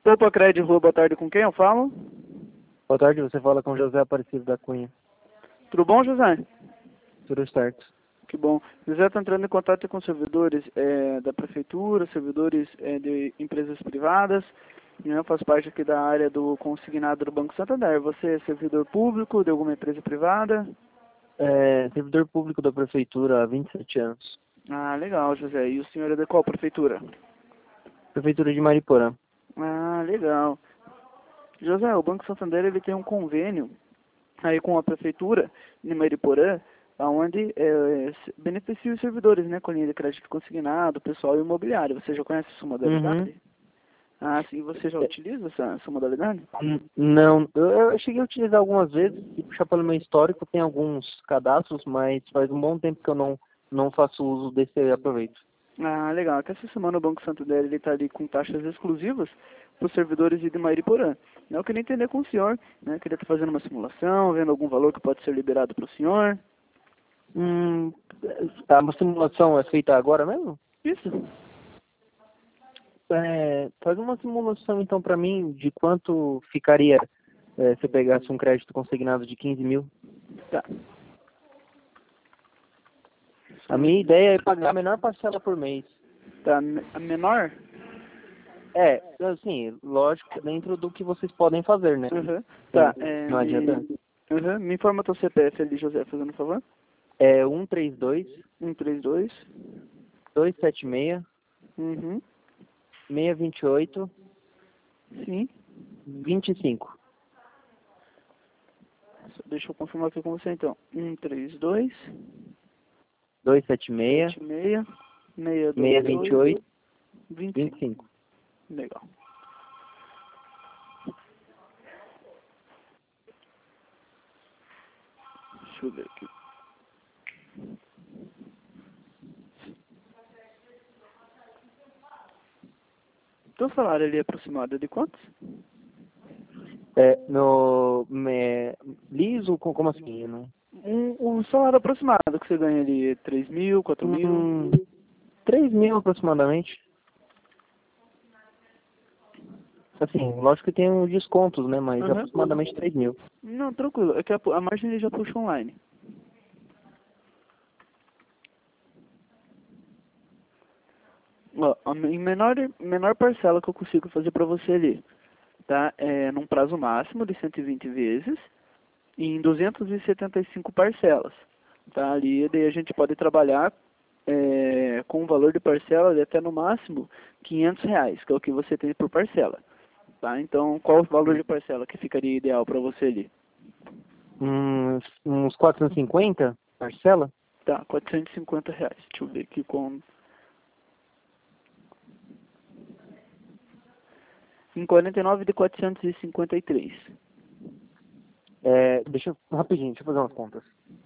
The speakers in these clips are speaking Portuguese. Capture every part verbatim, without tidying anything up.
Poupa Crédito, Rua, boa tarde, com quem eu falo? Boa tarde, você fala com José Aparecido da Cunha. Tudo bom, José? Tudo certo. Que bom. José está entrando em contato com servidores é, da prefeitura, servidores é, de empresas privadas, né, faz parte aqui da área do consignado do Banco Santander. Você é servidor público de alguma empresa privada? É, servidor público da prefeitura há vinte e sete anos. Ah, legal, José. E o senhor é de qual prefeitura? Prefeitura de Mariporã. Ah, legal. José, o Banco Santander ele tem um convênio aí com a prefeitura de Mariporã, onde é, beneficia os servidores, né, com linha de crédito consignado, pessoal e imobiliário. Você já conhece essa modalidade? Uhum. Ah, sim. Você já utiliza essa, essa modalidade? N- Não, eu, eu cheguei a utilizar algumas vezes e puxar pelo meu histórico, tem alguns cadastros, mas faz um bom tempo que eu não, não faço uso desse aproveito. Ah, legal. Até essa semana o Banco Santander ele está ali com taxas exclusivas para os servidores de Mariporã. Eu queria entender com o senhor, né? Queria estar fazendo uma simulação, vendo algum valor que pode ser liberado para o senhor. Hum, a simulação é feita agora mesmo? Isso. É, faz uma simulação então para mim de quanto ficaria é, se eu pegasse um crédito consignado de quinze mil. Tá. A minha ideia é pagar a menor parcela por mês. Tá. A menor? É, assim, lógico, dentro do que vocês podem fazer, né? Uhum. Tá. Sim, É, não adianta. me... Uhum. Me informa teu C P F ali, José, fazendo um favor. É um três dois, um três dois. dois sete seis, Uhum. seis dois oito, Sim. vinte e cinco. Deixa eu confirmar aqui com você então. um três dois, dois sete seis, sete seis, seis seis dois dois oito, oito, vinte e vinte e cinco. cinco. Legal. Deixa eu ver aqui. Teu salário ali é aproximado de quantos? É, no me, liso, co- como assim? Não? Um, um salário aproximado que você ganha ali, três mil, quatro mil? Hum, três mil aproximadamente. Assim, lógico que tem uns descontos, né? Mas Uhum. aproximadamente três mil. Não, tranquilo. É que a, a margem ele já puxa online. Ó, a me- menor, menor parcela que eu consigo fazer pra você ali, tá? É num prazo máximo de cento e vinte vezes e em duzentas e setenta e cinco parcelas. Tá? Ali daí a gente pode trabalhar é, com um valor de parcela de até no máximo quinhentos reais, que é o que você tem por parcela. Tá? Então, qual o valor de parcela que ficaria ideal para você ali? Uns, uns quatrocentos e cinquenta parcela? Tá, quatrocentos e cinquenta reais. Deixa eu ver aqui com... Em quarenta e nove de quatrocentos e cinquenta e três. É, deixa eu, rapidinho, deixa eu fazer umas contas.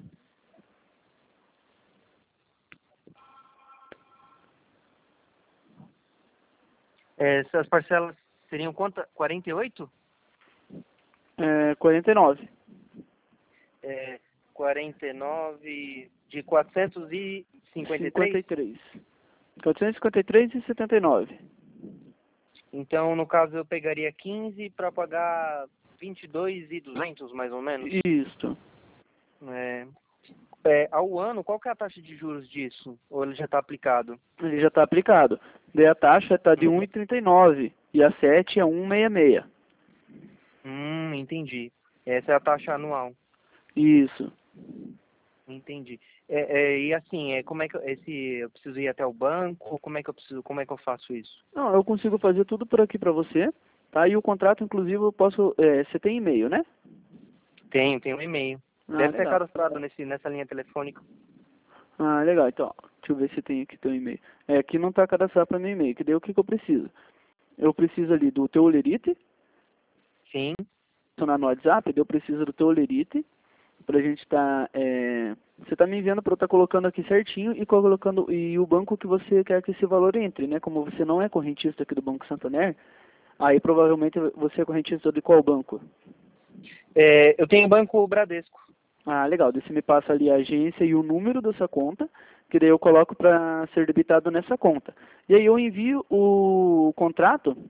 É, essas parcelas seriam quanto? quarenta e oito? É, quarenta e nove. É, quarenta e nove de quatrocentos e cinquenta e três? cinquenta e três. quatrocentos e cinquenta e três e setenta e nove. Então, no caso, eu pegaria quinze para pagar vinte e dois mil e duzentos, mais ou menos. Isso. É, é, ao ano, qual que é a taxa de juros disso? Ou ele já está aplicado? Ele já está aplicado. Daí a taxa está de um vírgula trinta e nove e a sete é um vírgula sessenta e seis. Hum, entendi. Essa é a taxa anual. Isso. Entendi. É, é, e assim, é, como é que eu- esse, eu preciso ir até o banco? Como é que eu preciso, como é que eu faço isso? Não, eu consigo fazer tudo por aqui para você, tá? E o contrato, inclusive, eu posso... é, você tem e-mail, né? Tenho, tenho um e-mail. Ah, Deve ter legal. cadastrado nesse, nessa linha telefônica. Ah, legal. Então, ó, deixa eu ver se tem aqui teu e-mail. É, aqui não está cadastrado para meu e-mail, que daí o que, que eu preciso? Eu preciso ali do teu olerite, Sim. adicionar no WhatsApp, daí eu preciso do teu olerite, pra gente estar... é, você está me enviando para eu estar colocando aqui certinho e colocando e o banco que você quer que esse valor entre, né? Como você não é correntista aqui do Banco Santander, aí provavelmente você é correntista de qual banco? É, eu tenho banco Bradesco. Ah, legal. Daí você me passa ali a agência e o número dessa conta, que daí eu coloco para ser debitado nessa conta. E aí eu envio o contrato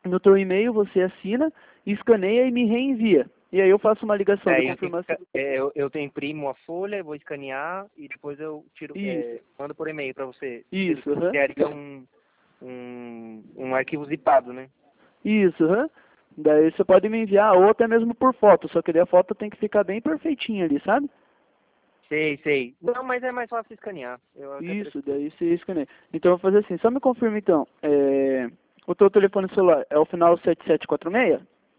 no teu e-mail você assina, escaneia e me reenvia. E aí eu faço uma ligação É, de eu, tenho, que confirmação. esca- é, eu, eu tenho imprimo a folha, vou escanear e depois eu tiro, Isso, é, mando por e-mail para você. Ele isso, aham. criaria um, um, um arquivo zipado, né? Isso, aham. Daí você pode me enviar, ou até mesmo por foto, só que daí a foto tem que ficar bem perfeitinha ali, sabe? Sei, sei. Não, mas é mais fácil escanear. Eu até Isso, prefiro. daí você escaneia. Então eu vou fazer assim, só me confirma então, é... o teu telefone celular é o final sete sete quatro seis?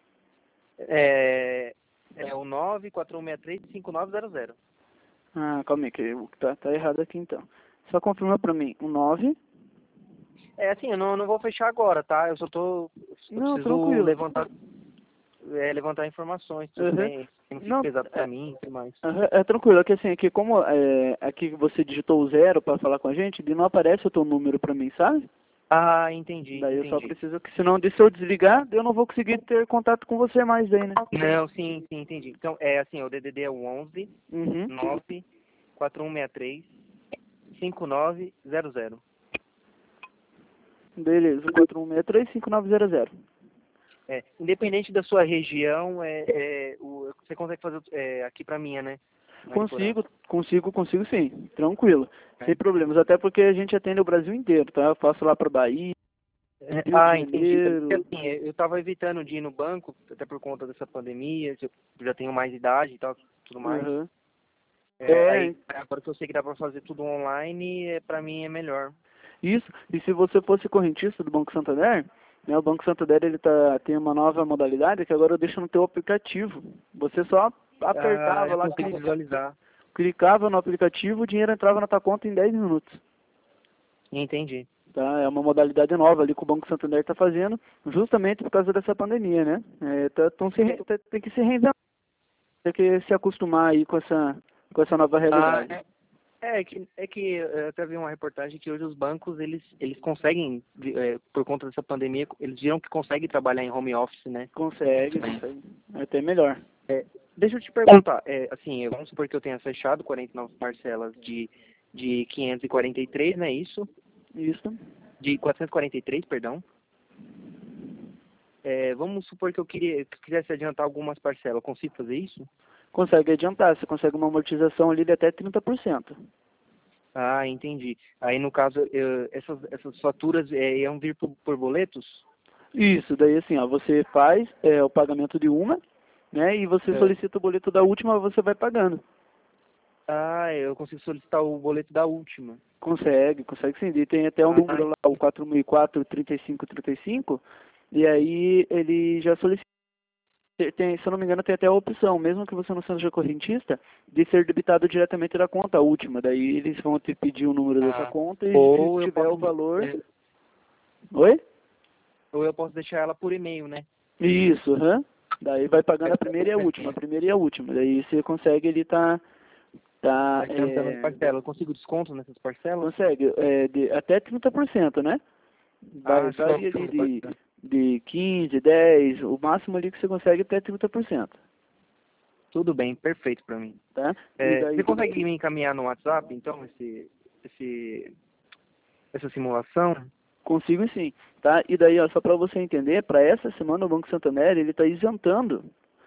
É, é o nove quatro um seis três cinco nove zero zero. Ah, calma aí, que eu- tá, tá errado aqui então. Só confirma pra mim, o nove. É assim, eu não, não vou fechar agora, tá? Eu só tô. Eu Não, preciso tranquilo. levantar, é, levantar informações, tudo Uhum. bem. Não fica Não, pesado pra é, mim e tudo mais. aham, é tranquilo, é que assim, aqui como é, aqui você digitou o zero pra falar com a gente, ele não aparece o teu número pra mim, sabe? Ah, entendi, Daí eu só entendi. preciso que, senão, de se eu desligar, eu não vou conseguir ter contato com você mais daí, né? Não, sim, sim, entendi. Então, é assim, o D D D é o onze Uhum. nove quatro um seis três cinco nove zero zero. Beleza, quatro um seis três cinco nove zero zero. É, independente da sua região, é, é, o, você consegue fazer é, aqui pra minha, né? Mariporã. Consigo, consigo, consigo sim, tranquilo, É. sem problemas, até porque a gente atende o Brasil inteiro, tá? Eu faço lá pra Bahia, É, Rio de ah, entendi. É porque, Janeiro. assim, eu estava evitando de ir no banco, até por conta dessa pandemia, eu já tenho mais idade e tal, tudo mais. Uhum. É, É, aí, agora que eu sei que dá pra fazer tudo online, é, pra mim é melhor. isso. E se você fosse correntista do Banco Santander, né, o Banco Santander ele tá, tem uma nova modalidade que agora eu deixo no teu aplicativo. Você só Ah, apertava eu lá, consigo cli- visualizar. clicava no aplicativo, o dinheiro entrava na tua conta em dez minutos. Entendi. Tá? É uma modalidade nova ali que o Banco Santander está fazendo, justamente por causa dessa pandemia, né? É, tá, tão se, re- tá- tem que se reinventar, tem que se acostumar aí com essa, com essa nova Ah, realidade. é, é que, é que eu até vi uma reportagem que hoje os bancos, eles, eles conseguem, é, por conta dessa pandemia, eles viram que conseguem trabalhar em home office, né? Consegue, consegue. É até melhor. É, deixa eu te perguntar, é, assim, vamos supor que eu tenha fechado quarenta e nove parcelas de, de quinhentos e quarenta e três, não é isso? Isso. De quatrocentos e quarenta e três, perdão. É, vamos supor que eu queria, que eu quisesse adiantar algumas parcelas, eu consigo fazer isso? Consegue adiantar, você consegue uma amortização ali de até trinta por cento. Ah, entendi. Aí, no caso, eu- essas, essas faturas é, iam vir por, por boletos? Isso, daí assim, ó, você faz é, o pagamento de uma, né, e você É. solicita o boleto da última, você vai pagando. Ah, eu consigo solicitar o boleto da última. Consegue, consegue sim. E tem até o Ah, número lá, o quatro mil e quatro, trinta e cinco trinta e cinco, e aí ele já solicita, tem, se eu não me engano, tem até a opção, mesmo que você não seja correntista, de ser debitado diretamente da conta, a última. Daí eles vão te pedir o número dessa ah. conta e se Ou eu tiver o posso, valor... é, Oi? ou eu posso deixar ela por e-mail, né? Isso, aham. Daí vai pagando a primeira e a última, a primeira e a última. Daí você consegue, ele tá... tá Adiantando as é, parcelas. Eu consigo desconto nessas parcelas? consegue, é, de, até trinta por cento, né? Vai, Ah, só varia ali de, de quinze, dez, o máximo ali que você consegue até trinta por cento, tudo bem, perfeito pra mim. tá? E É, daí, você consegue me encaminhar no WhatsApp, então, esse, esse, essa simulação? consigo sim, tá? E daí, ó, só para você entender, para essa semana o Banco Santander, ele está isentando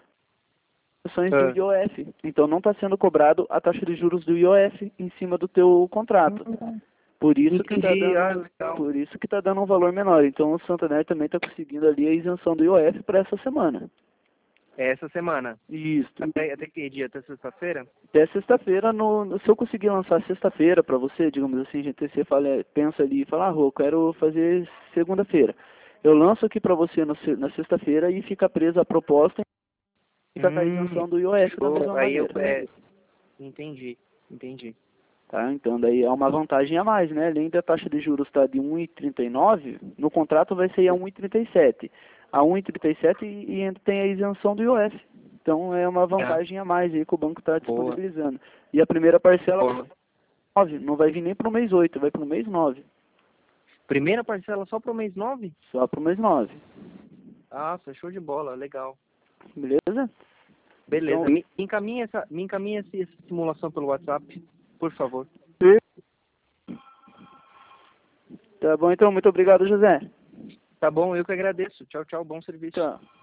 ações do Ah. I O F. Então não está sendo cobrado a taxa de juros do I O F em cima do teu contrato. Por isso que está Entendi, ah, dando, legal. por isso que tá dando um valor menor. Então o Santander também está conseguindo ali a isenção do I O F para essa semana. É essa semana. Isso. Até, até que dia? Até sexta-feira? Até sexta-feira, no, no- se eu conseguir lançar sexta-feira para você, digamos assim, gente, você fala, pensa ali e fala, ah, Rô, eu quero fazer segunda-feira. Eu lanço aqui para você no se- na sexta-feira e fica presa a proposta e fica com a Hum, isenção do I O F da show. mesma Aí eu, maneira. é, entendi, entendi. Tá? Então daí é uma vantagem a mais, né? Além da taxa de juros estar de um vírgula trinta e nove, no contrato vai ser a um vírgula trinta e sete. A um vírgula trinta e sete e, e ainda tem a isenção do I O F. Então é uma vantagem a mais aí que o banco está Boa, disponibilizando. E a primeira parcela boa. nove, não vai vir nem para o mês oito, vai para o mês nove. Primeira parcela só pro mês nove? Só para o mês nove. Ah, show de bola, legal. Beleza? Beleza. Então, Me, me encaminha essa, me encaminha essa essa simulação pelo WhatsApp, por favor. tá bom então, muito obrigado, José. Tá bom, eu que agradeço. Tchau, tchau, bom serviço. Tá.